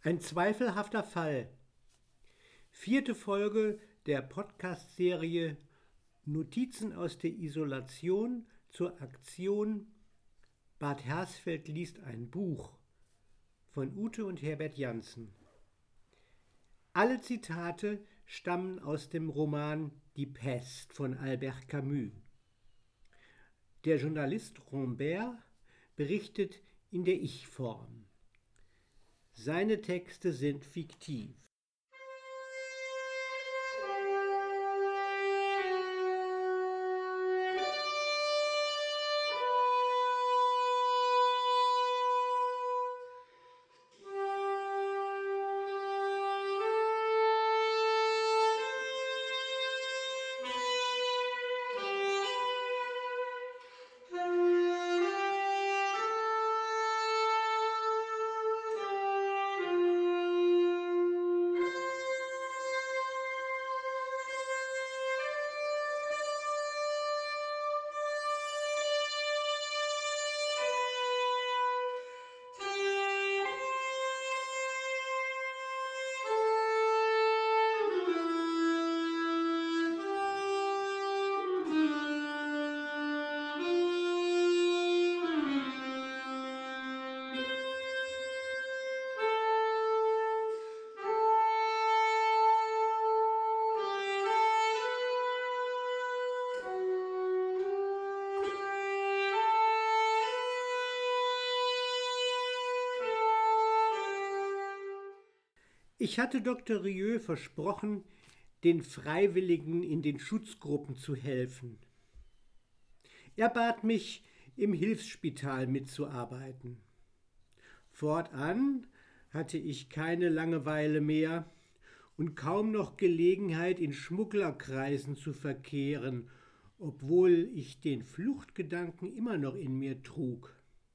Ein zweifelhafter Fall. 4. Folge der Podcast-Serie Notizen aus der Isolation zur Aktion Bad Hersfeld liest ein Buch von Ute und Herbert Janssen. Alle Zitate stammen aus dem Roman Die Pest von Albert Camus. Der Journalist Rambert berichtet in der Ich-Form. Seine Texte sind fiktiv. Ich hatte Dr. Rieu versprochen, den Freiwilligen in den Schutzgruppen zu helfen. Er bat mich, im Hilfsspital mitzuarbeiten. Fortan hatte ich keine Langeweile mehr und kaum noch Gelegenheit, in Schmugglerkreisen zu verkehren, obwohl ich den Fluchtgedanken immer noch in mir trug.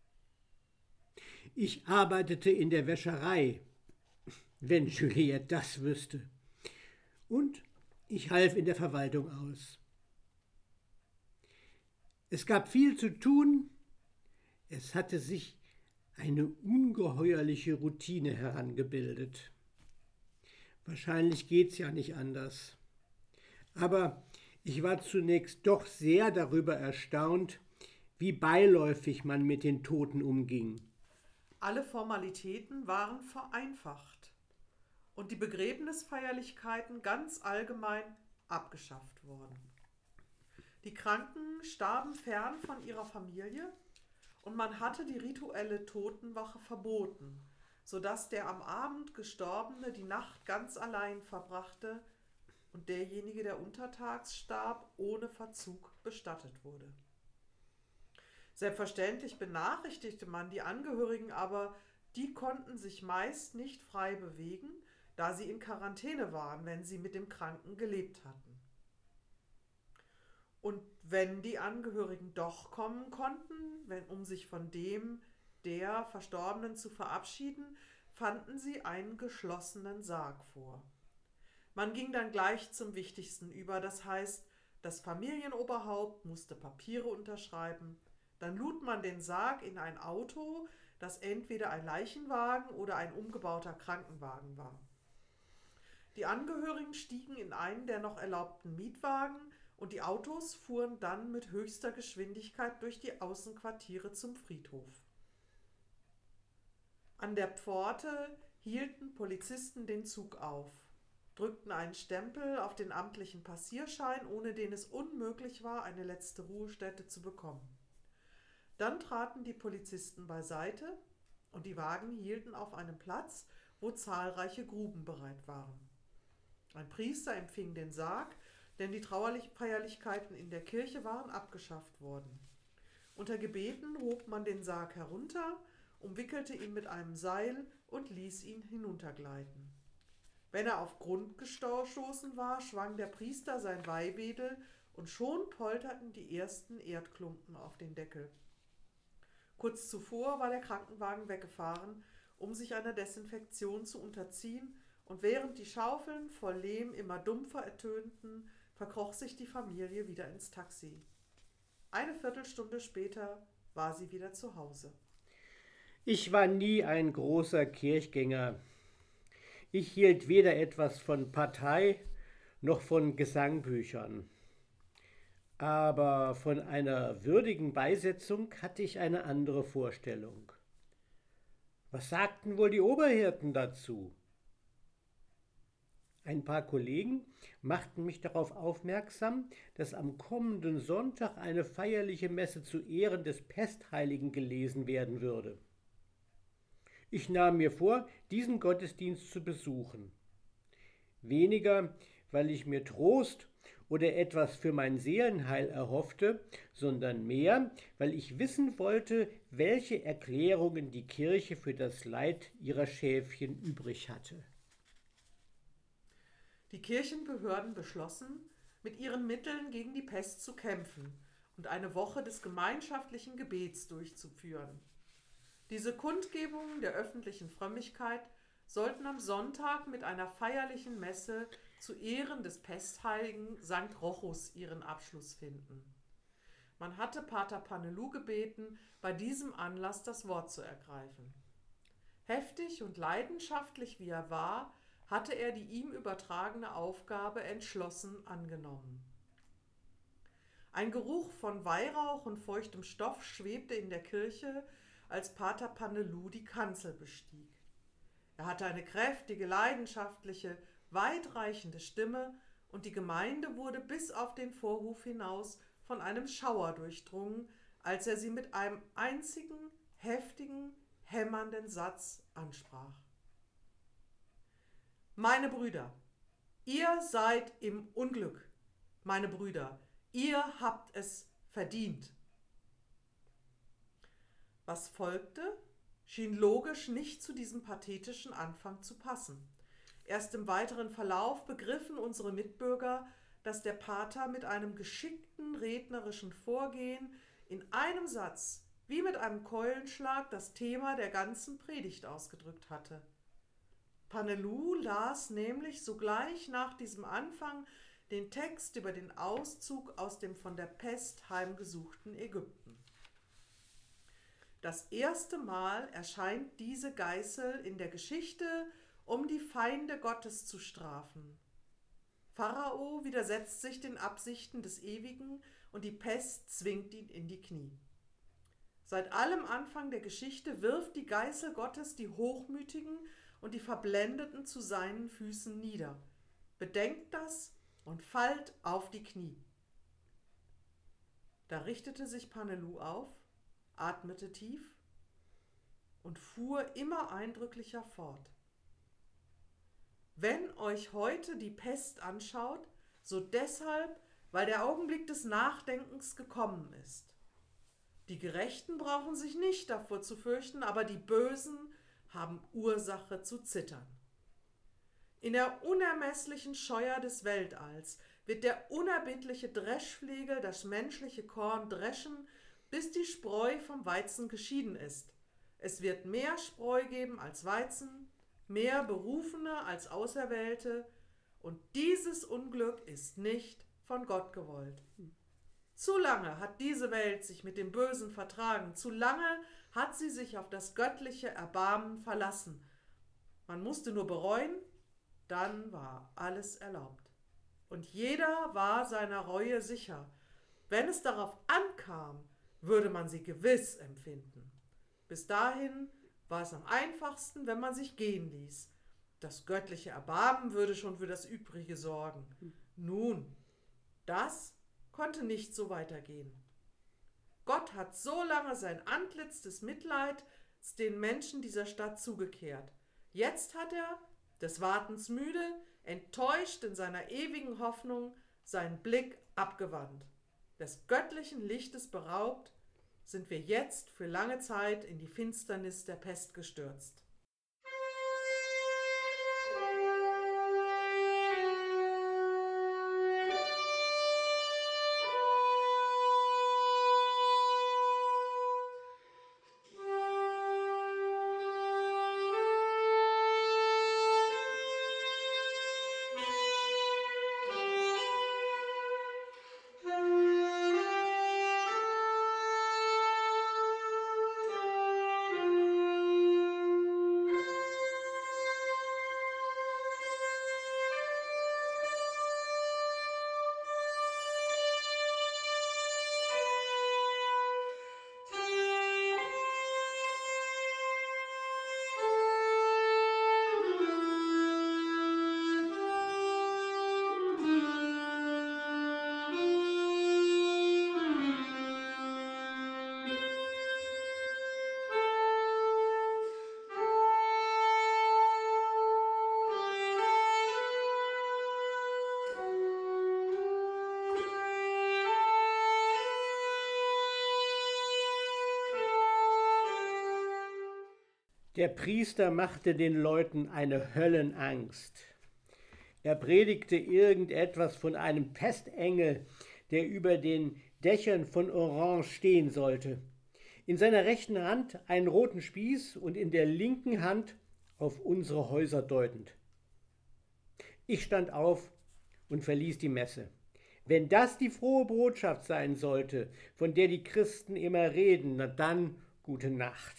Ich arbeitete in der Wäscherei, wenn Juliette das wüsste. Und ich half in der Verwaltung aus. Es gab viel zu tun. Es hatte sich eine ungeheuerliche Routine herangebildet. Wahrscheinlich geht's ja nicht anders. Aber ich war zunächst doch sehr darüber erstaunt, wie beiläufig man mit den Toten umging. Alle Formalitäten waren vereinfacht und die Begräbnisfeierlichkeiten ganz allgemein abgeschafft worden. Die Kranken starben fern von ihrer Familie und man hatte die rituelle Totenwache verboten, sodass der am Abend Gestorbene die Nacht ganz allein verbrachte und derjenige, der untertags starb, ohne Verzug bestattet wurde. Selbstverständlich benachrichtigte man die Angehörigen, aber die konnten sich meist nicht frei bewegen, da sie in Quarantäne waren, wenn sie mit dem Kranken gelebt hatten. Und wenn die Angehörigen doch kommen konnten, um sich von der Verstorbenen zu verabschieden, fanden sie einen geschlossenen Sarg vor. Man ging dann gleich zum Wichtigsten über, das heißt, das Familienoberhaupt musste Papiere unterschreiben, dann lud man den Sarg in ein Auto, das entweder ein Leichenwagen oder ein umgebauter Krankenwagen war. Die Angehörigen stiegen in einen der noch erlaubten Mietwagen und die Autos fuhren dann mit höchster Geschwindigkeit durch die Außenquartiere zum Friedhof. An der Pforte hielten Polizisten den Zug auf, drückten einen Stempel auf den amtlichen Passierschein, ohne den es unmöglich war, eine letzte Ruhestätte zu bekommen. Dann traten die Polizisten beiseite und die Wagen hielten auf einem Platz, wo zahlreiche Gruben bereit waren. Ein Priester empfing den Sarg, denn die Trauerfeierlichkeiten in der Kirche waren abgeschafft worden. Unter Gebeten hob man den Sarg herunter, umwickelte ihn mit einem Seil und ließ ihn hinuntergleiten. Wenn er auf Grund gestoßen war, schwang der Priester sein Weihwedel und schon polterten die ersten Erdklumpen auf den Deckel. Kurz zuvor war der Krankenwagen weggefahren, um sich einer Desinfektion zu unterziehen, und während die Schaufeln voll Lehm immer dumpfer ertönten, verkroch sich die Familie wieder ins Taxi. Eine Viertelstunde später war sie wieder zu Hause. Ich war nie ein großer Kirchgänger. Ich hielt weder etwas von Partei noch von Gesangbüchern. Aber von einer würdigen Beisetzung hatte ich eine andere Vorstellung. Was sagten wohl die Oberhirten dazu? Ein paar Kollegen machten mich darauf aufmerksam, dass am kommenden Sonntag eine feierliche Messe zu Ehren des Pestheiligen gelesen werden würde. Ich nahm mir vor, diesen Gottesdienst zu besuchen. Weniger, weil ich mir Trost oder etwas für mein Seelenheil erhoffte, sondern mehr, weil ich wissen wollte, welche Erklärungen die Kirche für das Leid ihrer Schäfchen übrig hatte. Die Kirchenbehörden beschlossen, mit ihren Mitteln gegen die Pest zu kämpfen und eine Woche des gemeinschaftlichen Gebets durchzuführen. Diese Kundgebungen der öffentlichen Frömmigkeit sollten am Sonntag mit einer feierlichen Messe zu Ehren des Pestheiligen St. Rochus ihren Abschluss finden. Man hatte Pater Panelou gebeten, bei diesem Anlass das Wort zu ergreifen. Heftig und leidenschaftlich wie er war, hatte er die ihm übertragene Aufgabe entschlossen angenommen. Ein Geruch von Weihrauch und feuchtem Stoff schwebte in der Kirche, als Pater Panelou die Kanzel bestieg. Er hatte eine kräftige, leidenschaftliche, weitreichende Stimme und die Gemeinde wurde bis auf den Vorhof hinaus von einem Schauer durchdrungen, als er sie mit einem einzigen, heftigen, hämmernden Satz ansprach. Meine Brüder, ihr seid im Unglück. Meine Brüder, ihr habt es verdient. Was folgte, schien logisch nicht zu diesem pathetischen Anfang zu passen. Erst im weiteren Verlauf begriffen unsere Mitbürger, dass der Pater mit einem geschickten rednerischen Vorgehen in einem Satz, wie mit einem Keulenschlag, das Thema der ganzen Predigt ausgedrückt hatte. Panelou las nämlich sogleich nach diesem Anfang den Text über den Auszug aus dem von der Pest heimgesuchten Ägypten. Das erste Mal erscheint diese Geißel in der Geschichte, um die Feinde Gottes zu strafen. Pharao widersetzt sich den Absichten des Ewigen und die Pest zwingt ihn in die Knie. Seit allem Anfang der Geschichte wirft die Geißel Gottes die Hochmütigen und die Verblendeten zu seinen Füßen nieder. Bedenkt das und fallt auf die Knie. Da richtete sich Panelou auf, atmete tief und fuhr immer eindrücklicher fort. Wenn euch heute die Pest anschaut, so deshalb, weil der Augenblick des Nachdenkens gekommen ist. Die Gerechten brauchen sich nicht davor zu fürchten, aber die Bösen haben Ursache zu zittern. In der unermesslichen Scheuer des Weltalls wird der unerbittliche Dreschflegel das menschliche Korn dreschen, bis die Spreu vom Weizen geschieden ist. Es wird mehr Spreu geben als Weizen, mehr Berufene als Auserwählte, und dieses Unglück ist nicht von Gott gewollt. Zu lange hat diese Welt sich mit dem Bösen vertragen, zu lange hat sie sich auf das göttliche Erbarmen verlassen. Man musste nur bereuen, dann war alles erlaubt. Und jeder war seiner Reue sicher. Wenn es darauf ankam, würde man sie gewiss empfinden. Bis dahin war es am einfachsten, wenn man sich gehen ließ. Das göttliche Erbarmen würde schon für das Übrige sorgen. Nun, das konnte nicht so weitergehen. Gott hat so lange sein Antlitz des Mitleids den Menschen dieser Stadt zugekehrt. Jetzt hat er, des Wartens müde, enttäuscht in seiner ewigen Hoffnung, seinen Blick abgewandt. Des göttlichen Lichtes beraubt, sind wir jetzt für lange Zeit in die Finsternis der Pest gestürzt. Der Priester machte den Leuten eine Höllenangst. Er predigte irgendetwas von einem Pestengel, der über den Dächern von Orange stehen sollte. In seiner rechten Hand einen roten Spieß und in der linken Hand auf unsere Häuser deutend. Ich stand auf und verließ die Messe. Wenn das die frohe Botschaft sein sollte, von der die Christen immer reden, na dann gute Nacht.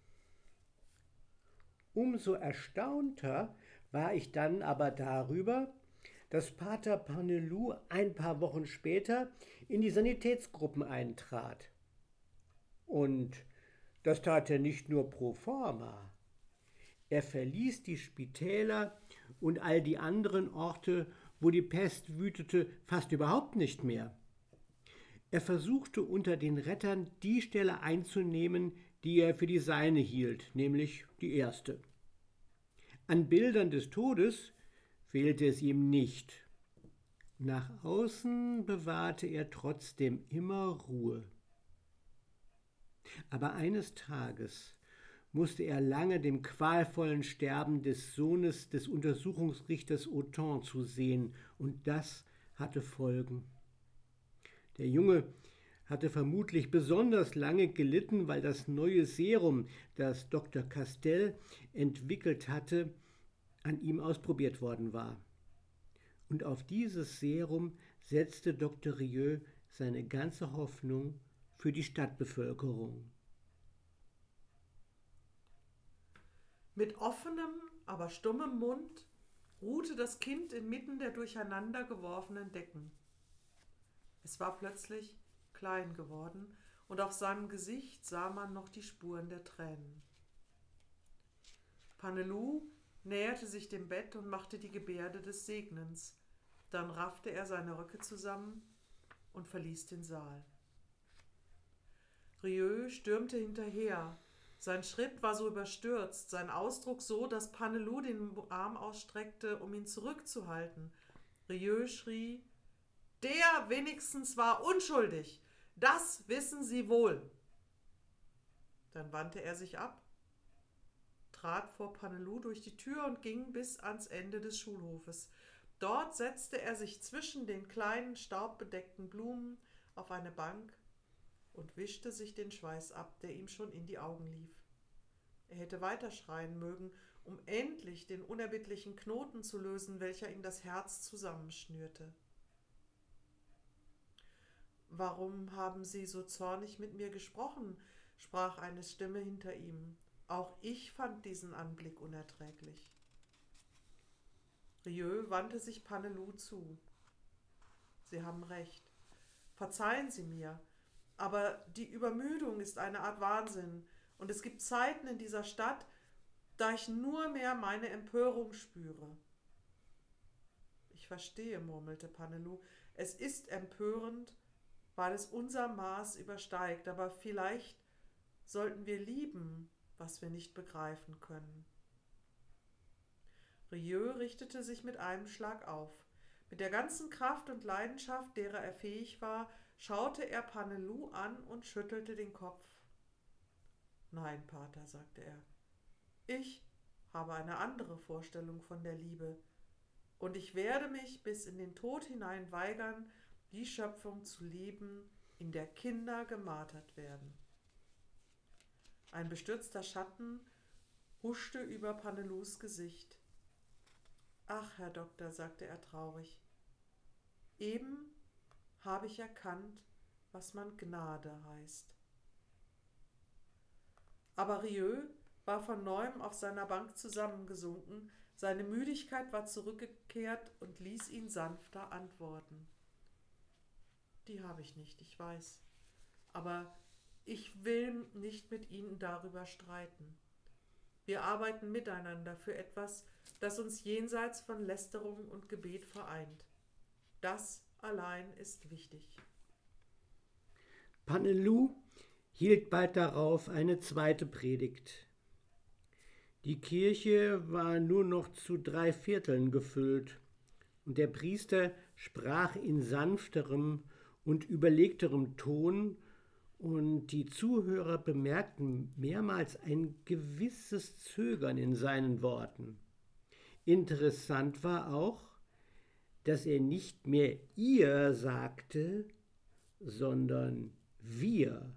Umso erstaunter war ich dann aber darüber, dass Pater Panelou ein paar Wochen später in die Sanitätsgruppen eintrat. Und das tat er nicht nur pro forma. Er verließ die Spitäler und all die anderen Orte, wo die Pest wütete, fast überhaupt nicht mehr. Er versuchte unter den Rettern die Stelle einzunehmen, die er für die seine hielt, nämlich die erste. An Bildern des Todes fehlte es ihm nicht. Nach außen bewahrte er trotzdem immer Ruhe. Aber eines Tages musste er lange dem qualvollen Sterben des Sohnes des Untersuchungsrichters Auton zusehen, und das hatte Folgen. Der Junge hatte vermutlich besonders lange gelitten, weil das neue Serum, das Dr. Castell entwickelt hatte, an ihm ausprobiert worden war. Und auf dieses Serum setzte Dr. Rieu seine ganze Hoffnung für die Stadtbevölkerung. Mit offenem, aber stummem Mund ruhte das Kind inmitten der durcheinander geworfenen Decken. Es war plötzlich klein geworden, und auf seinem Gesicht sah man noch die Spuren der Tränen. Panelou näherte sich dem Bett und machte die Gebärde des Segnens. Dann raffte er seine Röcke zusammen und verließ den Saal. Rieu stürmte hinterher. Sein Schritt war so überstürzt, sein Ausdruck so, dass Panelou den Arm ausstreckte, um ihn zurückzuhalten. Rieu schrie: »Der wenigstens war unschuldig! Das wissen Sie wohl!« Dann wandte er sich ab, trat vor Panelou durch die Tür und ging bis ans Ende des Schulhofes. Dort setzte er sich zwischen den kleinen, staubbedeckten Blumen auf eine Bank und wischte sich den Schweiß ab, der ihm schon in die Augen lief. Er hätte weiter schreien mögen, um endlich den unerbittlichen Knoten zu lösen, welcher ihm das Herz zusammenschnürte. »Warum haben Sie so zornig mit mir gesprochen?« sprach eine Stimme hinter ihm. Auch ich fand diesen Anblick unerträglich. Rieu wandte sich Panelou zu. »Sie haben recht. Verzeihen Sie mir, aber die Übermüdung ist eine Art Wahnsinn, und es gibt Zeiten in dieser Stadt, da ich nur mehr meine Empörung spüre.« »Ich verstehe«, murmelte Panelou. »Es ist empörend, weil es unser Maß übersteigt, aber vielleicht sollten wir lieben, was wir nicht begreifen können.« Rieu richtete sich mit einem Schlag auf. Mit der ganzen Kraft und Leidenschaft, derer er fähig war, schaute er Panelou an und schüttelte den Kopf. »Nein, Pater«, sagte er, »ich habe eine andere Vorstellung von der Liebe, und ich werde mich bis in den Tod hinein weigern, die Schöpfung zu lieben, in der Kinder gemartert werden.« Ein bestürzter Schatten huschte über Panelous Gesicht. »Ach, Herr Doktor«, sagte er traurig, »eben habe ich erkannt, was man Gnade heißt.« Aber Rieu war von neuem auf seiner Bank zusammengesunken, seine Müdigkeit war zurückgekehrt und ließ ihn sanfter antworten. »Die habe ich nicht, ich weiß, aber ich will nicht mit Ihnen darüber streiten. Wir arbeiten miteinander für etwas, das uns jenseits von Lästerung und Gebet vereint. Das allein ist wichtig.« Panelou hielt bald darauf eine zweite Predigt. Die Kirche war nur noch zu 3/4 gefüllt, und der Priester sprach in sanfterem und überlegterem Ton und die Zuhörer bemerkten mehrmals ein gewisses Zögern in seinen Worten. Interessant war auch, dass er nicht mehr ihr sagte, sondern wir.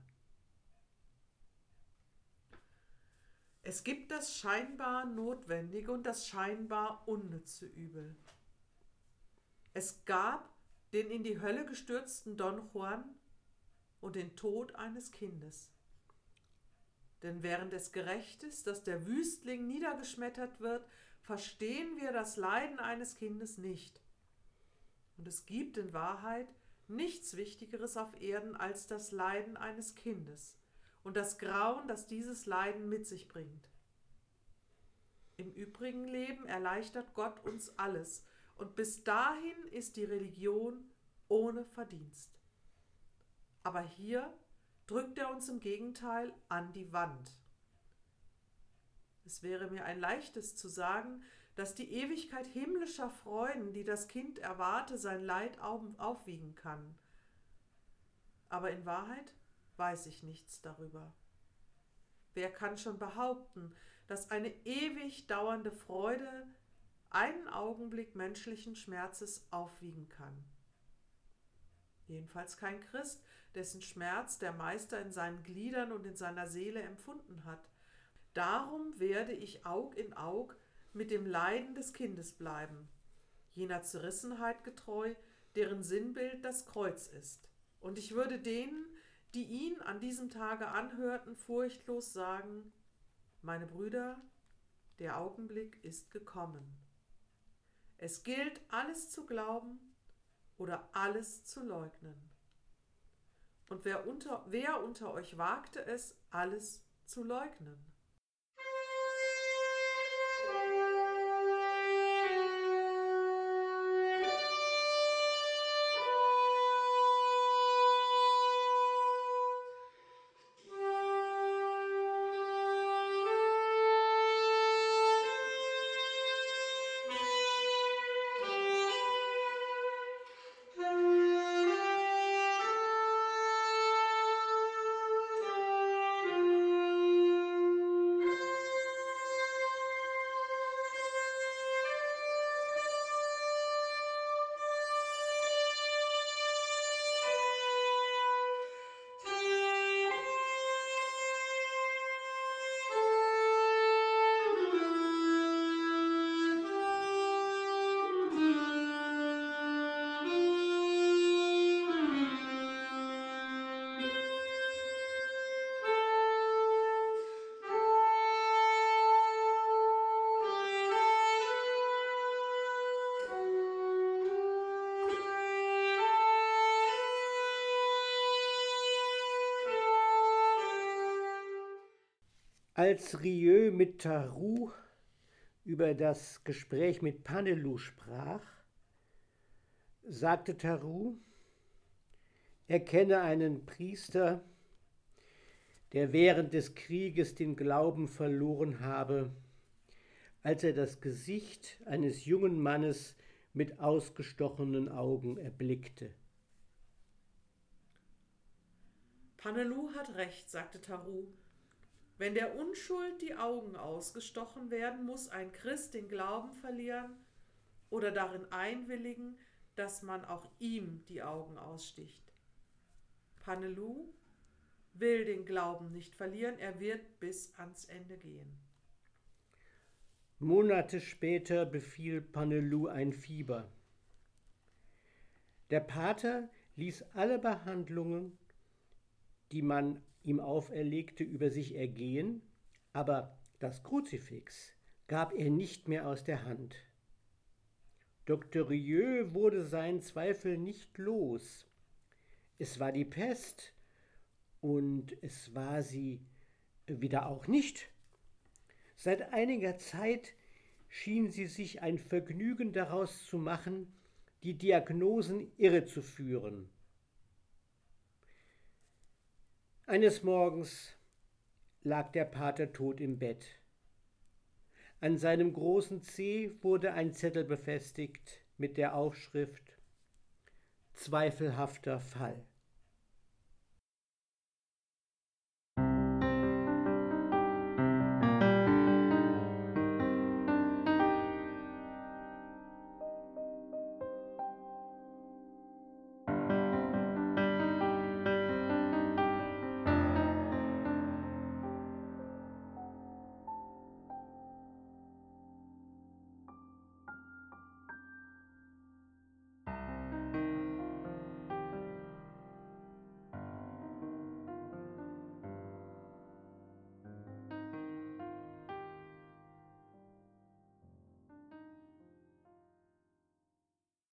Es gibt das scheinbar Notwendige und das scheinbar unnütze Übel. Es gab den in die Hölle gestürzten Don Juan und den Tod eines Kindes. Denn während es gerecht ist, dass der Wüstling niedergeschmettert wird, verstehen wir das Leiden eines Kindes nicht. Und es gibt in Wahrheit nichts Wichtigeres auf Erden als das Leiden eines Kindes und das Grauen, das dieses Leiden mit sich bringt. Im übrigen Leben erleichtert Gott uns alles, und bis dahin ist die Religion ohne Verdienst. Aber hier drückt er uns im Gegenteil an die Wand. Es wäre mir ein leichtes zu sagen, dass die Ewigkeit himmlischer Freuden, die das Kind erwarte, sein Leid aufwiegen kann. Aber in Wahrheit weiß ich nichts darüber. Wer kann schon behaupten, dass eine ewig dauernde Freude einen Augenblick menschlichen Schmerzes aufwiegen kann? Jedenfalls kein Christ, dessen Schmerz der Meister in seinen Gliedern und in seiner Seele empfunden hat. Darum werde ich Aug in Aug mit dem Leiden des Kindes bleiben, jener Zerrissenheit getreu, deren Sinnbild das Kreuz ist. Und ich würde denen, die ihn an diesem Tage anhörten, furchtlos sagen: Meine Brüder, der Augenblick ist gekommen. Es gilt, alles zu glauben oder alles zu leugnen. Und wer unter euch wagte es, alles zu leugnen? Als Rieu mit Tarou über das Gespräch mit Panelou sprach, sagte Tarou, er kenne einen Priester, der während des Krieges den Glauben verloren habe, als er das Gesicht eines jungen Mannes mit ausgestochenen Augen erblickte. Panelou hat recht, sagte Tarou. Wenn der Unschuld die Augen ausgestochen werden, muss ein Christ den Glauben verlieren oder darin einwilligen, dass man auch ihm die Augen aussticht. Panelou will den Glauben nicht verlieren, er wird bis ans Ende gehen. Monate später befiel Panelou ein Fieber. Der Pater ließ alle Behandlungen, die man ihm auferlegte, über sich ergehen, aber das Kruzifix gab er nicht mehr aus der Hand. Dr. Rieu wurde seinen Zweifel nicht los. Es war die Pest und es war sie wieder auch nicht. Seit einiger Zeit schien sie sich ein Vergnügen daraus zu machen, die Diagnosen irrezuführen. Eines Morgens lag der Pater tot im Bett. An seinem großen Zeh wurde ein Zettel befestigt mit der Aufschrift: Zweifelhafter Fall.